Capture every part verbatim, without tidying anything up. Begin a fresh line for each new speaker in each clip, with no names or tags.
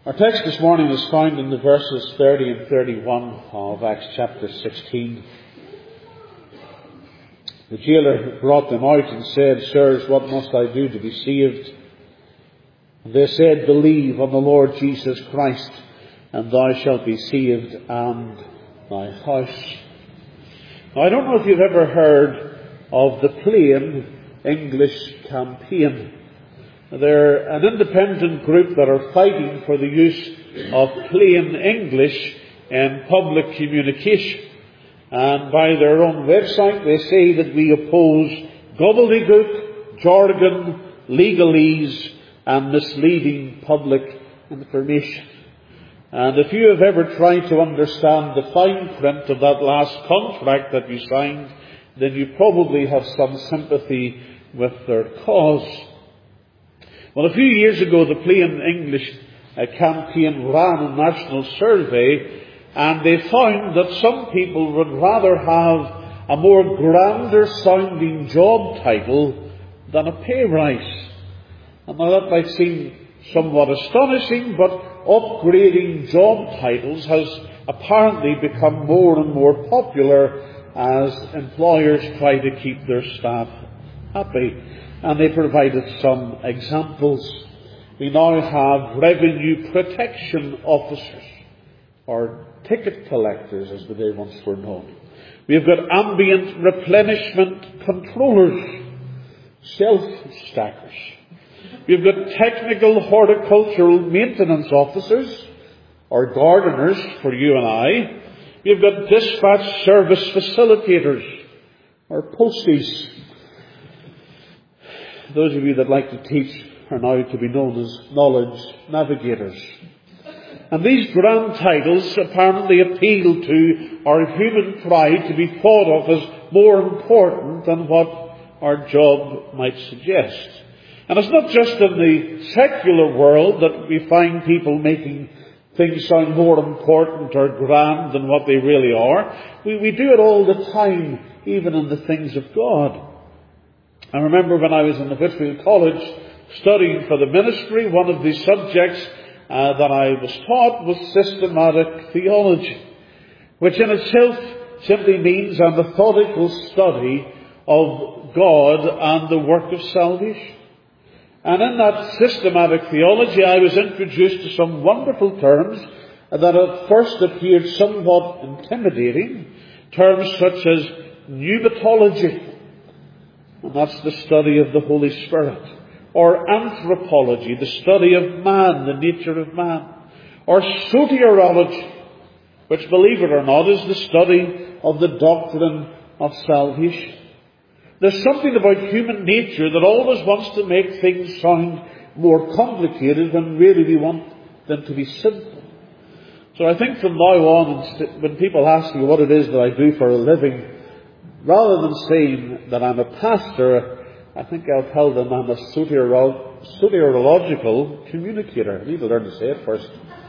Our text this morning is found in the verses thirty and thirty-one of Acts chapter sixteen. The jailer brought them out and said, "Sirs, what must I do to be saved?" And they said, "Believe on the Lord Jesus Christ, and thou shalt be saved and thy house." Now, I don't know if you've ever heard of the Plain English Campaign. They're an independent group that are fighting for the use of plain English in public communication. And by their own website, they say that we oppose gobbledygook, jargon, legalese, and misleading public information. And if you have ever tried to understand the fine print of that last contract that you signed, then you probably have some sympathy with their cause. Well, a few years ago, the Plain English uh, Campaign ran a national survey, and they found that some people would rather have a more grander sounding job title than a pay rise. And now that might seem somewhat astonishing, but upgrading job titles has apparently become more and more popular as employers try to keep their staff happy. And they provided some examples. We now have revenue protection officers, or ticket collectors as they once were known. We've got ambient replenishment controllers, shelf stackers. We've got technical horticultural maintenance officers, or gardeners for you and I. We've got dispatch service facilitators, or posties. Those of you that like to teach are now to be known as knowledge navigators. And these grand titles apparently appeal to our human pride to be thought of as more important than what our job might suggest. And it's not just in the secular world that we find people making things sound more important or grand than what they really are. We, we do it all the time, even in the things of God. I remember when I was in the Whitfield College studying for the ministry, one of the subjects uh, that I was taught was systematic theology, which in itself simply means a methodical study of God and the work of salvation. And in that systematic theology, I was introduced to some wonderful terms that at first appeared somewhat intimidating, terms such as pneumatology. And that's the study of the Holy Spirit. Or anthropology, the study of man, the nature of man. Or soteriology, which, believe it or not, is the study of the doctrine of salvation. There's something about human nature that always wants to make things sound more complicated when really we want them to be simple. So I think from now on, when people ask me what it is that I do for a living, rather than saying that I'm a pastor, I think I'll tell them I'm a soteriolo- soteriological communicator. I need to learn to say it first.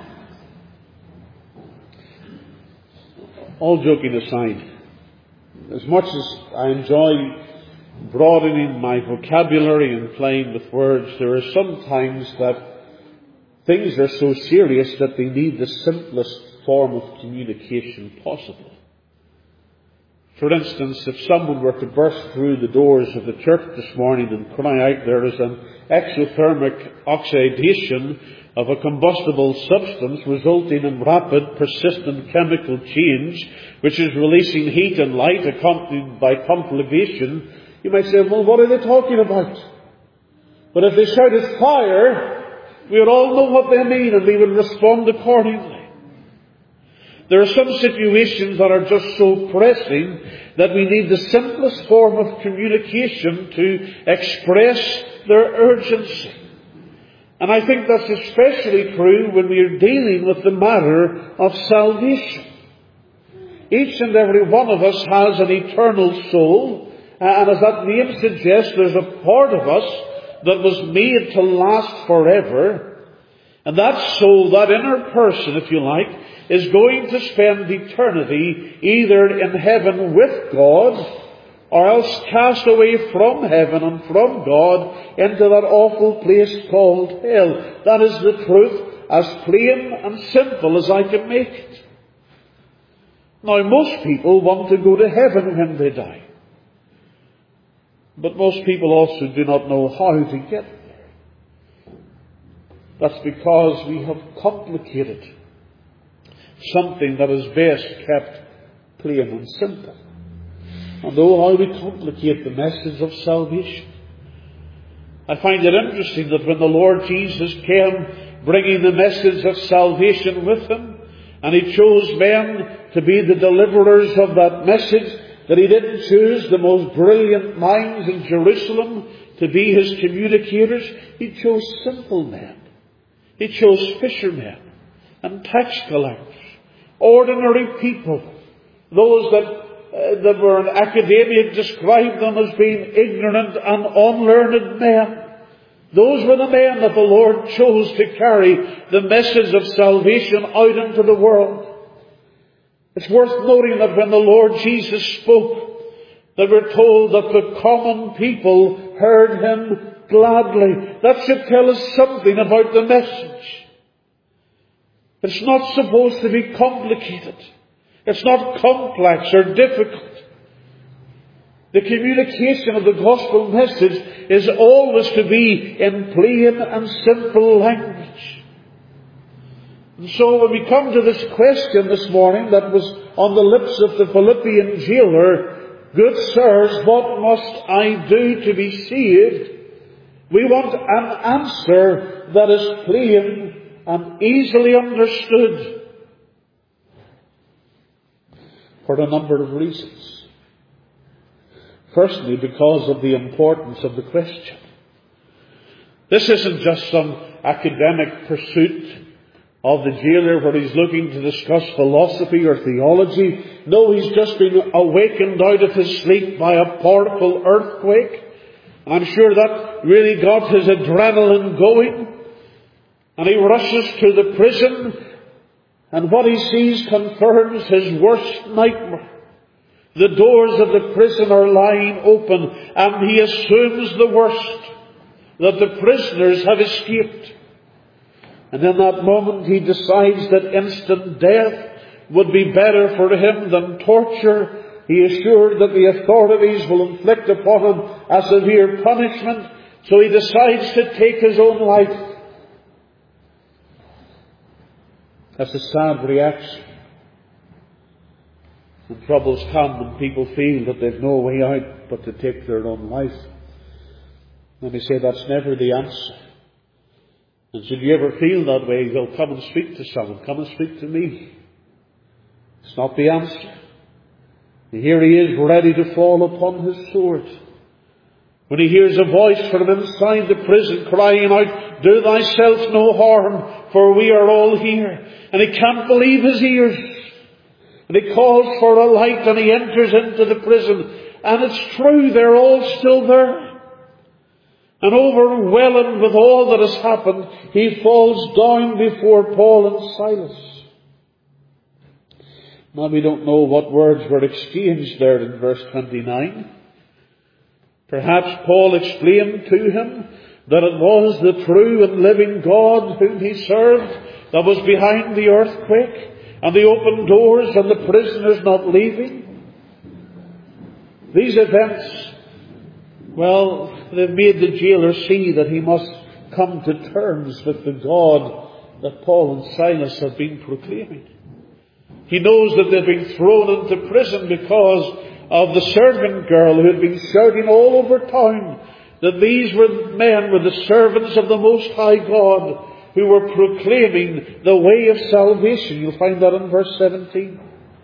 All joking aside, as much as I enjoy broadening my vocabulary and playing with words, there are some times that things are so serious that they need the simplest form of communication possible. For instance, if someone were to burst through the doors of the church this morning and cry out there is an exothermic oxidation of a combustible substance resulting in rapid, persistent chemical change, which is releasing heat and light accompanied by conflagration, you might say, well, what are they talking about? But if they shouted fire, we would all know what they mean and we would respond accordingly. There are some situations that are just so pressing that we need the simplest form of communication to express their urgency. And I think that's especially true when we are dealing with the matter of salvation. Each and every one of us has an eternal soul, and as that name suggests, there's a part of us that was made to last forever. And that soul, that inner person, if you like, is going to spend eternity either in heaven with God or else cast away from heaven and from God into that awful place called hell. That is the truth, as plain and simple as I can make it. Now, most people want to go to heaven when they die. But most people also do not know how to get there. That's because we have complicated something that is best kept plain and simple. And oh, how we complicate the message of salvation. I find it interesting that when the Lord Jesus came bringing the message of salvation with him, and he chose men to be the deliverers of that message, that he didn't choose the most brilliant minds in Jerusalem to be his communicators. He chose simple men. He chose fishermen and tax collectors, ordinary people, those that, uh, that were in academia described them as being ignorant and unlearned men. Those were the men that the Lord chose to carry the message of salvation out into the world. It's worth noting that when the Lord Jesus spoke, that we're told that the common people heard him gladly. That should tell us something about the message. It's not supposed to be complicated. It's not complex or difficult. The communication of the gospel message is always to be in plain and simple language. And so when we come to this question this morning that was on the lips of the Philippian jailer, "Good sirs, what must I do to be saved?" we want an answer that is plain and easily understood for a number of reasons. Firstly, because of the importance of the question. This isn't just some academic pursuit of the jailer where he's looking to discuss philosophy or theology. No, he's just been awakened out of his sleep by a powerful earthquake. I'm sure that really got his adrenaline going. And he rushes to the prison, and what he sees confirms his worst nightmare. The doors of the prison are lying open, and he assumes the worst, that the prisoners have escaped. And in that moment he decides that instant death would be better for him than torture. He is sure that the authorities will inflict upon him a severe punishment, so he decides to take his own life. That's a sad reaction. When troubles come and people feel that they've no way out but to take their own life. Let me say that's never the answer. And should you ever feel that way, well, come and speak to someone. Come and speak to me. It's not the answer. Here he is ready to fall upon his sword. When he hears a voice from inside the prison crying out, "Do thyself no harm, for we are all here." And he can't believe his ears. And he calls for a light, and he enters into the prison. And it's true, they're all still there. And overwhelmed with all that has happened, he falls down before Paul and Silas. Now we don't know what words were exchanged there in verse twenty-nine. Perhaps Paul explained to him that it was the true and living God whom he served that was behind the earthquake and the open doors and the prisoners not leaving. These events, well, they've made the jailer see that he must come to terms with the God that Paul and Silas have been proclaiming. He knows that they've been thrown into prison because of the servant girl who had been shouting all over town that these were men were the servants of the Most High God who were proclaiming the way of salvation. You'll find that in verse seventeen.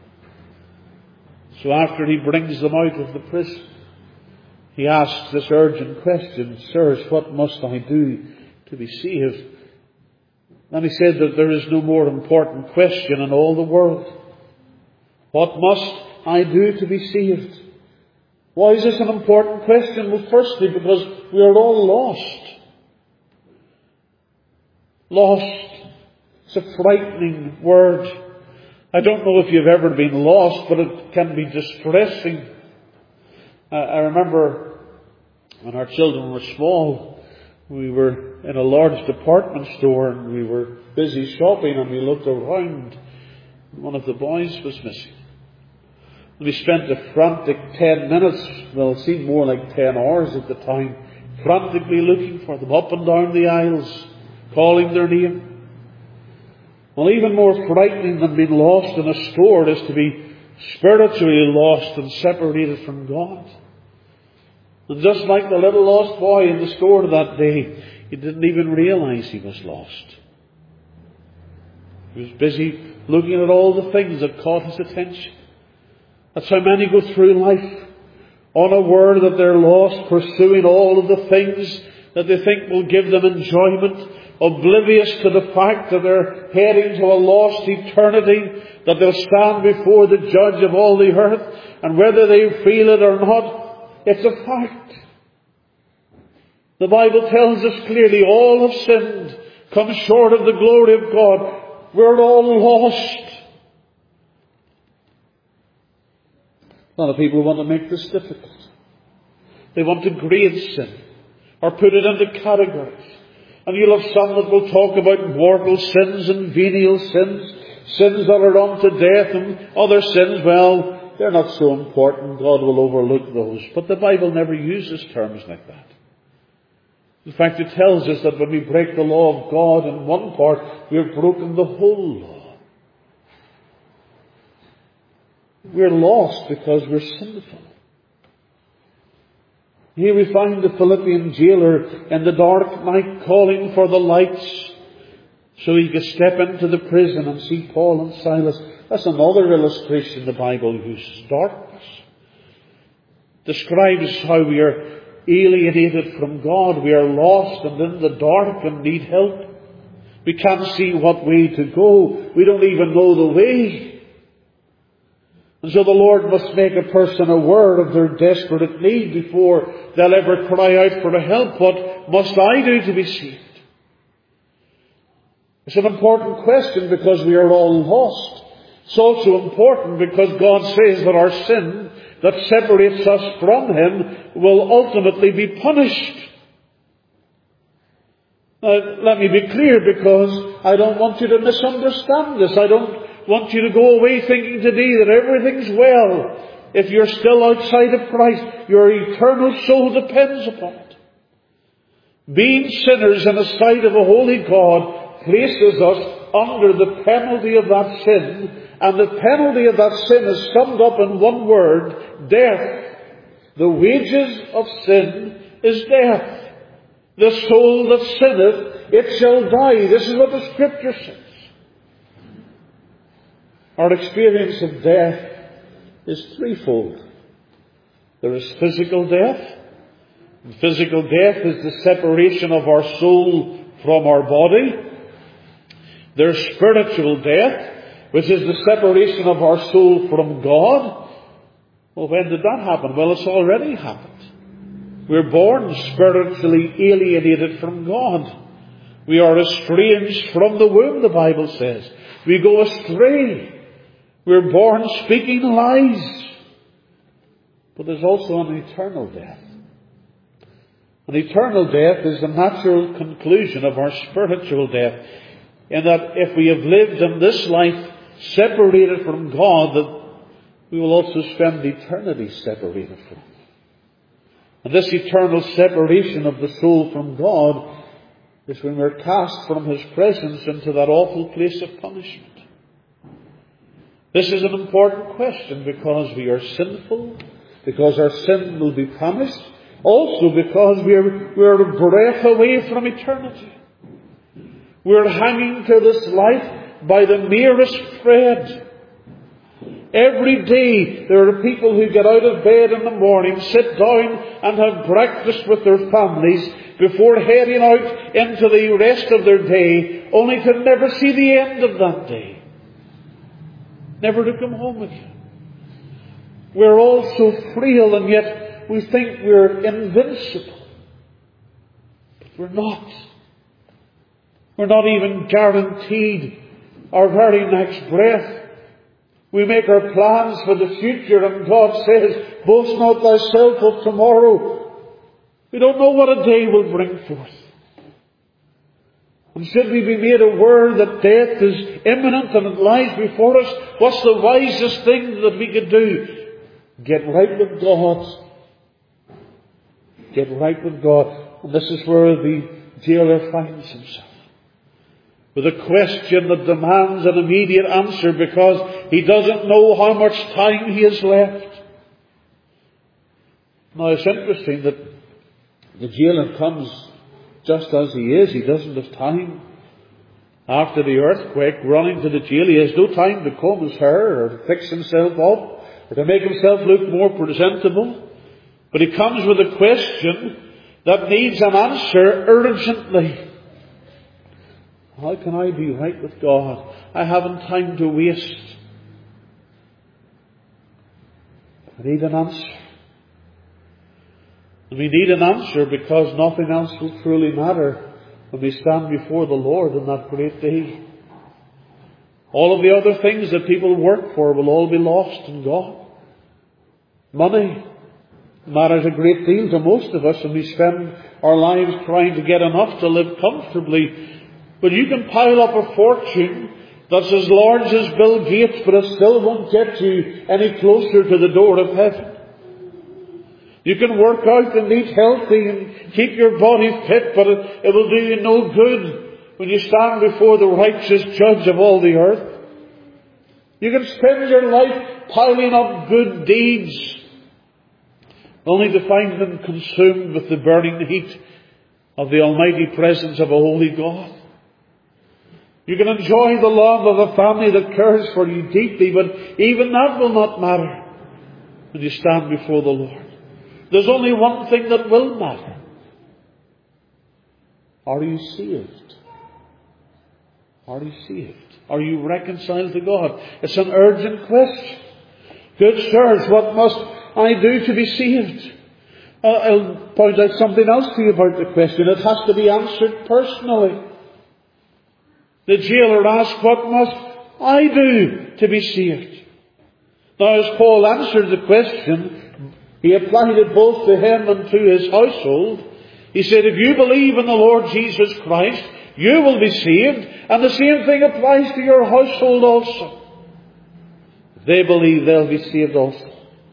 So after he brings them out of the prison, he asks this urgent question, "Sirs, what must I do to be saved?" And he said that there is no more important question in all the world. What must I do to be saved? Why is this an important question? Well, firstly, because we are all lost. Lost. It's a frightening word. I don't know if you've ever been lost, but it can be distressing. Uh, I remember when our children were small, We were in a large department store and we were busy shopping, and we looked around. One of the boys was missing. We spent a frantic ten minutes, well, it seemed more like ten hours at the time, frantically looking for them up and down the aisles, calling their name. Well, even more frightening than being lost in a store is to be spiritually lost and separated from God. And just like the little lost boy in the store that day, he didn't even realize he was lost. He was busy looking at all the things that caught his attention. That's how many go through life, unaware that they're lost, pursuing all of the things that they think will give them enjoyment, oblivious to the fact that they're heading to a lost eternity, that they'll stand before the judge of all the earth, and whether they feel it or not, it's a fact. The Bible tells us clearly, all have sinned, come short of the glory of God. We're all lost. A lot of people want to make this difficult. They want to grade sin, or put it into categories. And you'll have some that will talk about mortal sins and venial sins, sins that are unto death, and other sins, well, they're not so important. God will overlook those. But the Bible never uses terms like that. In fact, it tells us that when we break the law of God in one part, we have broken the whole law. We're lost because we're sinful. Here we find the Philippian jailer in the dark night calling for the lights so he could step into the prison and see Paul and Silas. That's another illustration the Bible uses. Darkness describes how we are alienated from God. We are lost and in the dark and need help. We can't see what way to go. We don't even know the way. And so the Lord must make a person aware of their desperate need before they'll ever cry out for help. What must I do to be saved? It's an important question because we are all lost. It's also important because God says that our sin that separates us from Him will ultimately be punished. Now, let me be clear, because I don't want you to misunderstand this. I don't want you to go away thinking today that everything's well. If you're still outside of Christ, your eternal soul depends upon it. Being sinners in the sight of a holy God places us under the penalty of that sin, and the penalty of that sin is summed up in one word: death. The wages of sin is death. The soul that sinneth, it shall die. This is what the Scripture says. Our experience of death is threefold. There is physical death. And physical death is the separation of our soul from our body. There's spiritual death, which is the separation of our soul from God. Well, when did that happen? Well, it's already happened. We're born spiritually alienated from God. We are estranged from the womb, the Bible says. We go astray. We're born speaking lies. But there's also an eternal death. An eternal death is the natural conclusion of our spiritual death, in that if we have lived in this life separated from God, that we will also spend eternity separated from Him. And this eternal separation of the soul from God is when we're cast from His presence into that awful place of punishment. This is an important question because we are sinful, because our sin will be punished, also because we're, we're a breath away from eternity. We're hanging to this life by the merest thread. Every day there are people who get out of bed in the morning, sit down and have breakfast with their families before heading out into the rest of their day, only to never see the end of that day. Never to come home again. We're all so frail, and yet we think we're invincible. But we're not. We're not even guaranteed our very next breath. We make our plans for the future, and God says, boast not thyself of tomorrow. We don't know what a day will bring forth. And should we be made aware that death is imminent and it lies before us, what's the wisest thing that we could do? Get right with God. Get right with God. And this is where the jailer finds himself, with a question that demands an immediate answer because he doesn't know how much time he has left. Now it's interesting that the jailer comes just as he is. He doesn't have time. After the earthquake, running to the jail, he has no time to comb his hair or to fix himself up or to make himself look more presentable. But he comes with a question that needs an answer urgently. How can I be right with God? I haven't time to waste. I need an answer. And we need an answer because nothing else will truly matter when we stand before the Lord on that great day. All of the other things that people work for will all be lost in God. Money matters a great deal to most of us, and we spend our lives trying to get enough to live comfortably. But you can pile up a fortune that's as large as Bill Gates, but it still won't get you any closer to the door of heaven. You can work out and eat healthy and keep your body fit, but it, it will do you no good when you stand before the righteous judge of all the earth. You can spend your life piling up good deeds, only to find them consumed with the burning heat of the almighty presence of a holy God. You can enjoy the love of a family that cares for you deeply, but even that will not matter when you stand before the Lord. There's only one thing that will matter. Are you saved? Are you saved? Are you reconciled to God? It's an urgent question. Good sirs, what must I do to be saved? Uh, I'll point out something else to you about the question. It has to be answered personally. The jailer asked, what must I do to be saved? Now, as Paul answered the question, he applied it both to him and to his household. He said, if you believe in the Lord Jesus Christ, you will be saved. And the same thing applies to your household also. If they believe, they'll be saved also.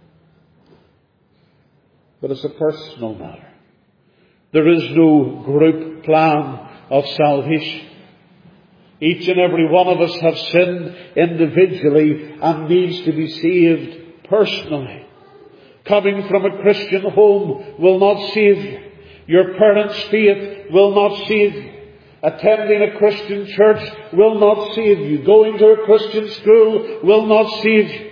But it's a personal matter. There is no group plan of salvation. Each and every one of us have sinned individually and needs to be saved personally. Coming from a Christian home will not save you. Your parents' faith will not save you. Attending a Christian church will not save you. Going to a Christian school will not save you.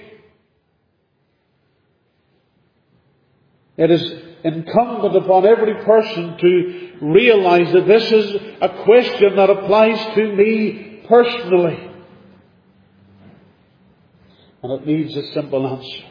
It is incumbent upon every person to realize that this is a question that applies to me personally. And it needs a simple answer.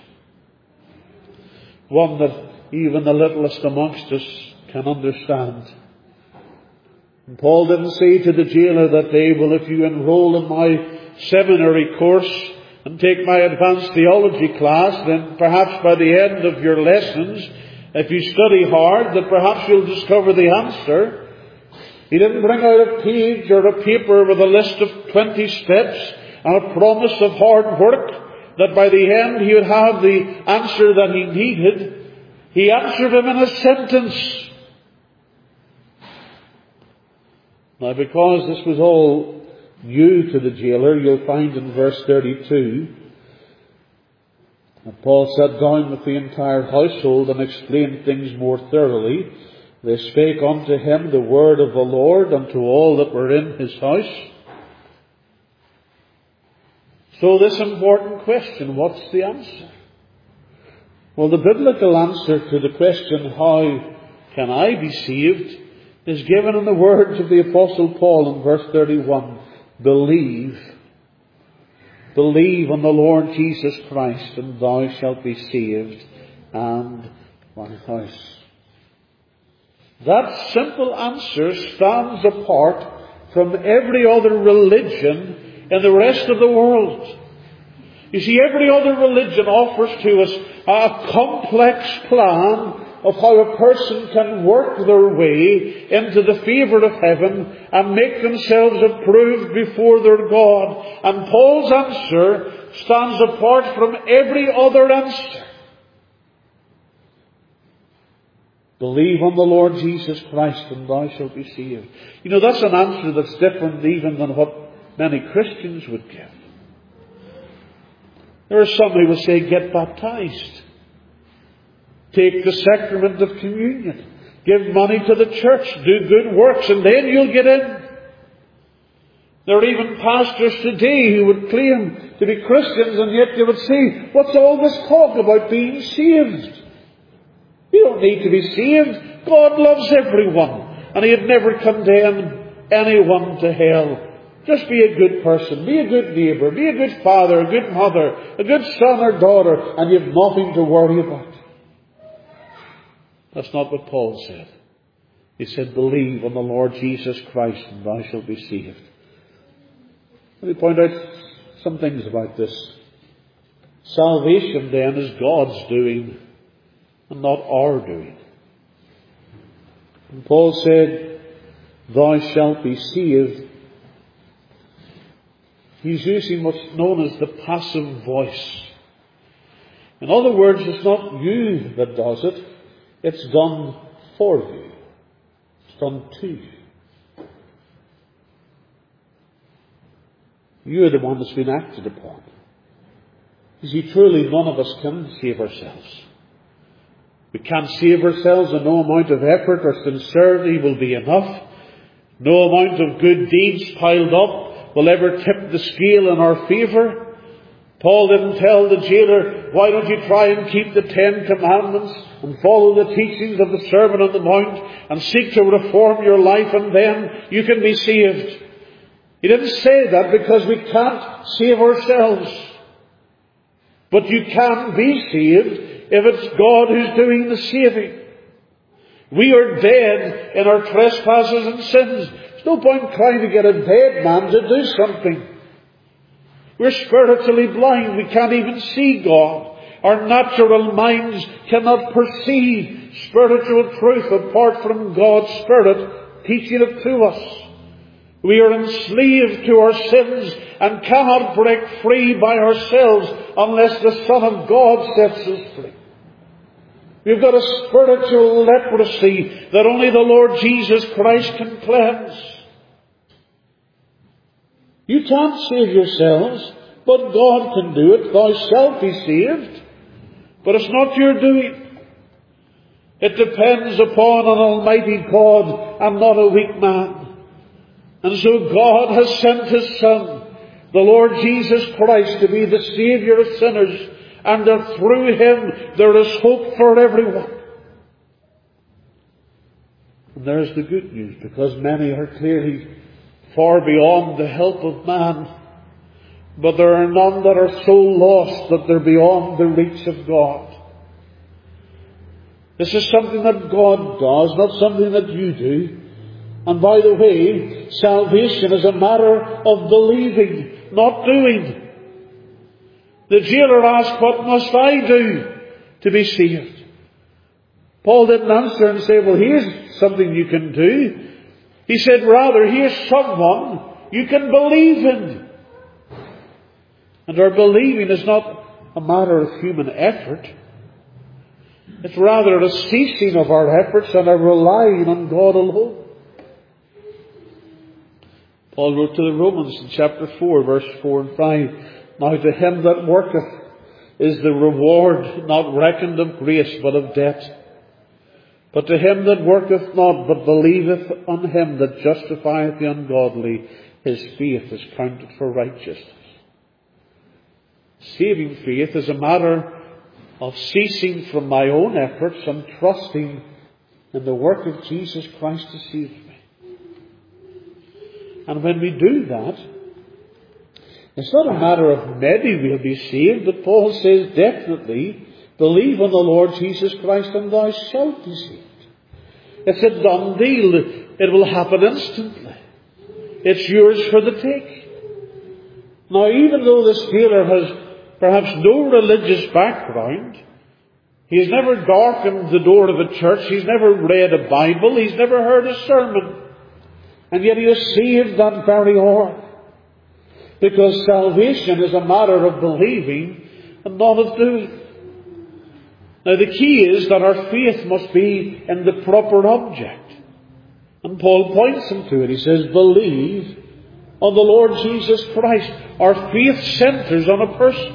One that even the littlest amongst us can understand. And Paul didn't say to the jailer that day, well, if you enroll in my seminary course and take my advanced theology class, then perhaps by the end of your lessons, if you study hard, that perhaps you'll discover the answer. He didn't bring out a page or a paper with a list of twenty steps and a promise of hard work, that by the end he would have the answer that he needed. He answered him in a sentence. Now, because this was all new to the jailer, you'll find in verse thirty-two that Paul sat down with the entire household and explained things more thoroughly. They spake unto him the word of the Lord unto all that were in his house. So this important question, what's the answer? Well, the biblical answer to the question, how can I be saved, is given in the words of the Apostle Paul in verse thirty-one. Believe. Believe on the Lord Jesus Christ, and thou shalt be saved, and thy house. That simple answer stands apart from every other religion in the rest of the world. You see, every other religion offers to us a complex plan of how a person can work their way into the favour of heaven and make themselves approved before their God. And Paul's answer stands apart from every other answer. Believe on the Lord Jesus Christ and thou shalt be saved. You know, that's an answer that's different even than what many Christians would give. There are some who will say, get baptized. Take the sacrament of communion. Give money to the church. Do good works and then you'll get in. There are even pastors today who would claim to be Christians and yet they would say, what's all this talk about being saved? You don't need to be saved. God loves everyone. And He'd never condemn anyone to hell. Just be a good person. Be a good neighbour. Be a good father, a good mother, a good son or daughter. And you've nothing to worry about. That's not what Paul said. He said, believe on the Lord Jesus Christ and thou shalt be saved. Let me point out some things about this. Salvation then is God's doing and not our doing. And Paul said, thou shalt be saved. He's using what's known as the passive voice. In other words, it's not you that does it. It's done for you. It's done to you. You're the one that's been acted upon. You see, truly none of us can save ourselves. We can't save ourselves, and no amount of effort or sincerity will be enough. No amount of good deeds piled up will ever tip the scale in our favour. Paul didn't tell the jailer, why don't you try and keep the Ten Commandments and follow the teachings of the Sermon on the Mount and seek to reform your life and then you can be saved. He didn't say that because we can't save ourselves. But you can be saved if it's God who's doing the saving. We are dead in our trespasses and sins. There's no point trying to get a dead man to do something. We're spiritually blind. We can't even see God. Our natural minds cannot perceive spiritual truth apart from God's Spirit teaching it to us. We are enslaved to our sins and cannot break free by ourselves unless the Son of God sets us free. We've got a spiritual leprosy that only the Lord Jesus Christ can cleanse. You can't save yourselves, but God can do it. Thou shalt be saved. But it's not your doing. It depends upon an almighty God and not a weak man. And so God has sent His Son, the Lord Jesus Christ, to be the Saviour of sinners, and that through Him there is hope for everyone. And there's the good news, because many are clearly far beyond the help of man, but there are none that are so lost that they're beyond the reach of God. This is something that God does, not something that you do. And by the way, salvation is a matter of believing, not doing. The jailer asked, what must I do to be saved? Paul didn't answer and say, well, here's something you can do. He said, rather, here's someone you can believe in. And our believing is not a matter of human effort. It's rather a ceasing of our efforts and a relying on God alone. Paul wrote to the Romans in chapter four, verse four and five, now to him that worketh is the reward not reckoned of grace, but of debt. But to him that worketh not, but believeth on Him that justifieth the ungodly, his faith is counted for righteousness. Saving faith is a matter of ceasing from my own efforts and trusting in the work of Jesus Christ to save me. And when we do that, it's not a matter of maybe we'll be saved, but Paul says definitely, believe on the Lord Jesus Christ and thou shalt be saved. It's a done deal. It will happen instantly. It's yours for the take. Now, even though this jailer has perhaps no religious background, He's never darkened the door of a church. He's never read a Bible. He's never heard a sermon. And yet he is saved that very hour. Because salvation is a matter of believing and not of doing. Now the key is that our faith must be in the proper object. And Paul points him to it. He says, believe on the Lord Jesus Christ. Our faith centers on a person.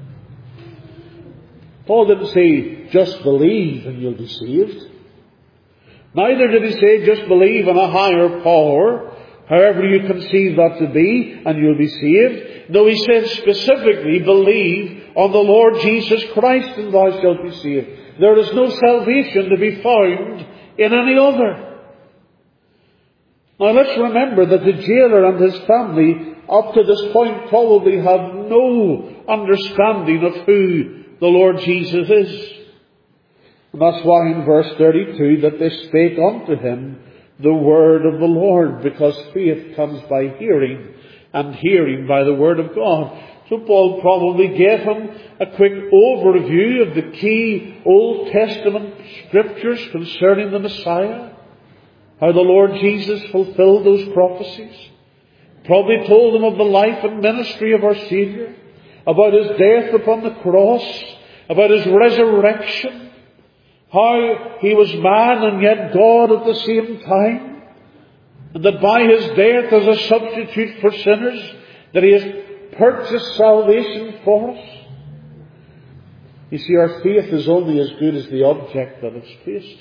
Paul didn't say, just believe and you'll be saved. Neither did he say, just believe in a higher power, however you conceive that to be, and you'll be saved. No, he said specifically, believe on the Lord Jesus Christ and thou shalt be saved. There is no salvation to be found in any other. Now let's remember that the jailer and his family up to this point probably had no understanding of who the Lord Jesus is. And that's why in verse thirty-two that they spake unto him the word of the Lord, because faith comes by hearing, and hearing by the word of God. So Paul probably gave him a quick overview of the key Old Testament scriptures concerning the Messiah, how the Lord Jesus fulfilled those prophecies. Probably told him of the life and ministry of our Saviour, about his death upon the cross, about his resurrection, how he was man and yet God at the same time, and that by his death as a substitute for sinners, that he has purchased salvation for us. You see, our faith is only as good as the object that it's placed.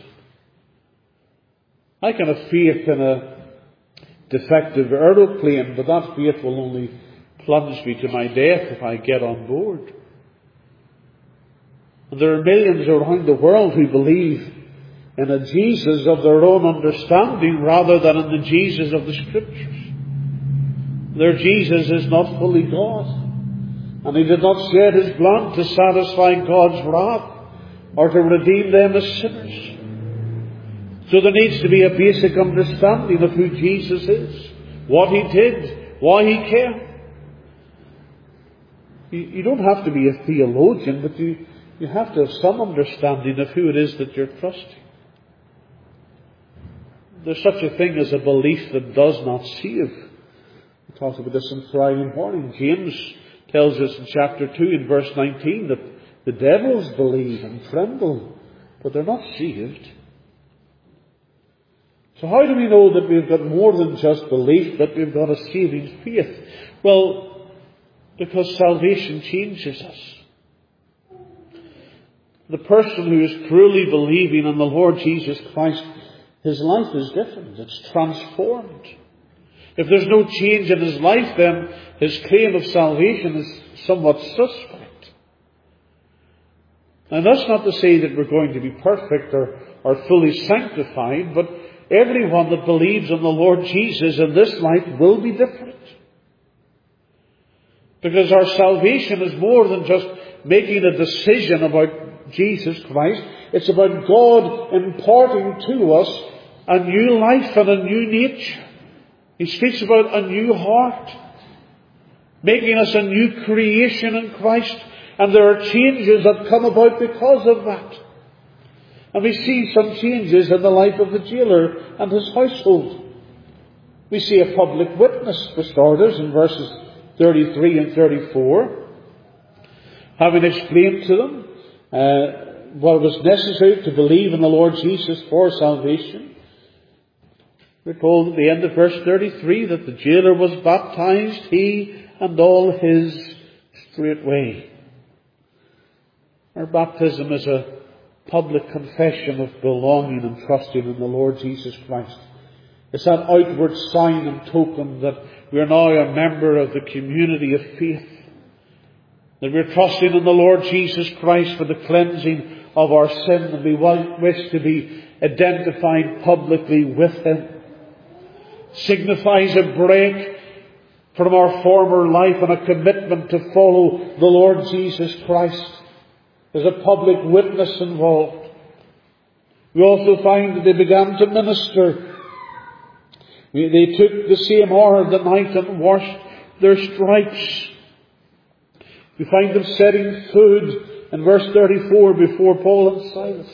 I can have faith in a defective aeroplane, but that faith will only plunge me to my death if I get on board. And there are millions around the world who believe in a Jesus of their own understanding rather than in the Jesus of the Scriptures. Their Jesus is not fully God, and he did not shed his blood to satisfy God's wrath or to redeem them as sinners. So there needs to be a basic understanding of who Jesus is, what he did, why he came. You, you don't have to be a theologian, but you, you have to have some understanding of who it is that you're trusting. There's such a thing as a belief that does not save. We talked about this on Friday morning. James tells us in chapter two in verse nineteen that the devils believe and tremble, but they're not saved. So how do we know that we've got more than just belief, that we've got a saving faith? Well, because salvation changes us. The person who is truly believing in the Lord Jesus Christ, his life is different. It's transformed. If there's no change in his life, then his claim of salvation is somewhat suspect. And that's not to say that we're going to be perfect or, or fully sanctified, but everyone that believes in the Lord Jesus in this life will be different. Because our salvation is more than just making a decision about Jesus Christ. It's about God imparting to us a new life and a new nature. He speaks about a new heart, making us a new creation in Christ. And there are changes that come about because of that. And we see some changes in the life of the jailer and his household. We see a public witness, for starters, in verses thirty-three and thirty-four. Having explained to them uh, what was necessary to believe in the Lord Jesus for salvation, we're told at the end of verse thirty-three that the jailer was baptized, he and all his straightway. Our baptism is a public confession of belonging and trusting in the Lord Jesus Christ. It's that outward sign and token that we are now a member of the community of faith. That we're trusting in the Lord Jesus Christ for the cleansing of our sin, and we wish to be identified publicly with him. Signifies a break from our former life and a commitment to follow the Lord Jesus Christ. There's a public witness involved. We also find that they began to minister. They took the same hour of the night and washed their stripes. We find them setting food in verse thirty-four before Paul and Silas.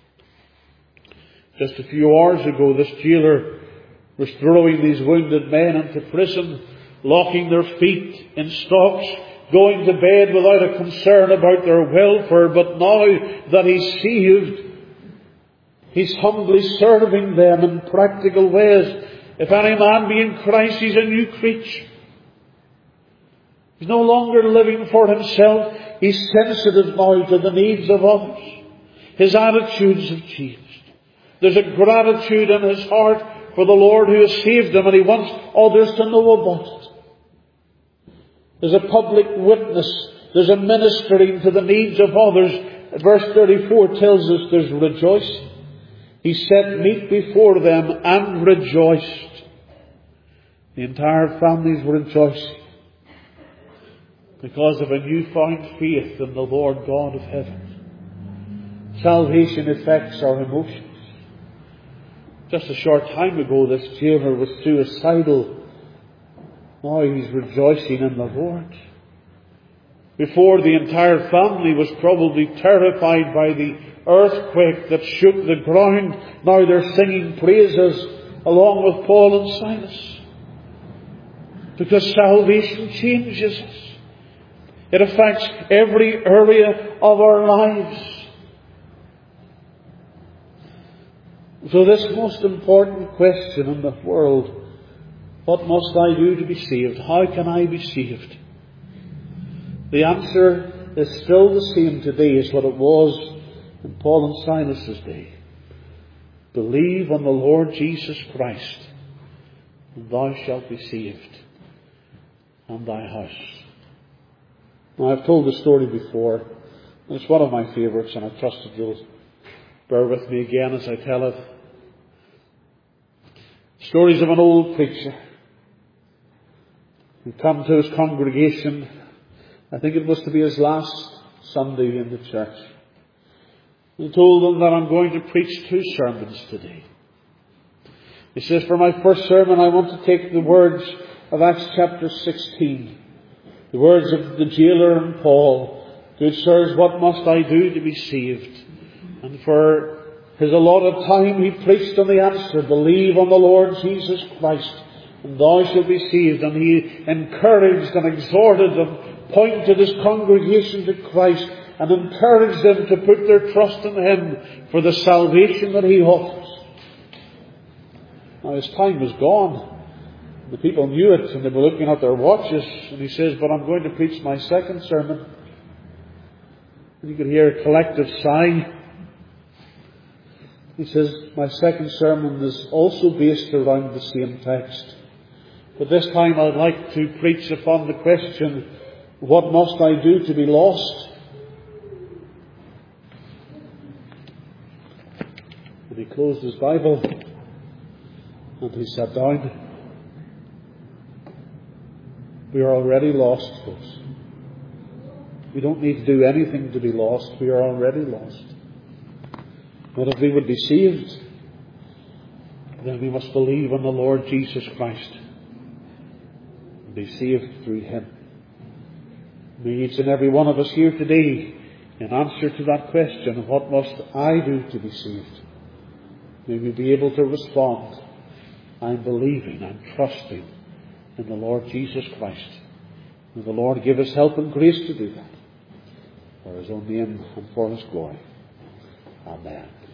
Just a few hours ago, this jailer was throwing these wounded men into prison, locking their feet in stocks, going to bed without a concern about their welfare. But now that he's saved, he's humbly serving them in practical ways. If any man be in Christ, he's a new creature. He's no longer living for himself. He's sensitive now to the needs of others. His attitudes have changed. There's a gratitude in his heart for the Lord who has saved him, and he wants others to know about it. There's a public witness. There's a ministering to the needs of others. Verse thirty-four tells us there's rejoicing. He set meat before them and rejoiced. The entire families were rejoicing because of a newfound faith in the Lord God of heaven. Salvation affects our emotions. Just a short time ago, this jailer was suicidal. Now he's rejoicing in the Lord. Before, the entire family was probably terrified by the earthquake that shook the ground. Now they're singing praises along with Paul and Silas. Because salvation changes us. It affects every area of our lives. So this most important question in the world, what must I do to be saved? How can I be saved? The answer is still the same today as what it was in Paul and Silas' day. Believe on the Lord Jesus Christ, and thou shalt be saved, and thy house. Now, I've told the story before, and it's one of my favourites, and I trust that you'll bear with me again as I tell it. Stories of an old preacher who come to his congregation. I think it was to be his last Sunday in the church. He told them that I'm going to preach two sermons today. He says, for my first sermon I want to take the words of Acts chapter sixteen. The words of the jailer and Paul. Good sirs, what must I do to be saved? And for his allotted time he preached on the answer, believe on the Lord Jesus Christ, and thou shalt be saved. And he encouraged and exhorted and pointed his congregation to Christ, and encouraged them to put their trust in him for the salvation that he offers. Now his time was gone. The people knew it, and they were looking at their watches, and he says, but I'm going to preach my second sermon. And you could hear a collective sigh. He says, my second sermon is also based around the same text. But this time I'd like to preach upon the question, what must I do to be lost? And he closed his Bible and he sat down. We are already lost, folks. We don't need to do anything to be lost. We are already lost. But if we would be saved, then we must believe on the Lord Jesus Christ and be saved through him. May each and every one of us here today, in answer to that question, what must I do to be saved? May we be able to respond, I'm believing, I'm trusting in the Lord Jesus Christ. May the Lord give us help and grace to do that, for his own name and for his glory. Amen.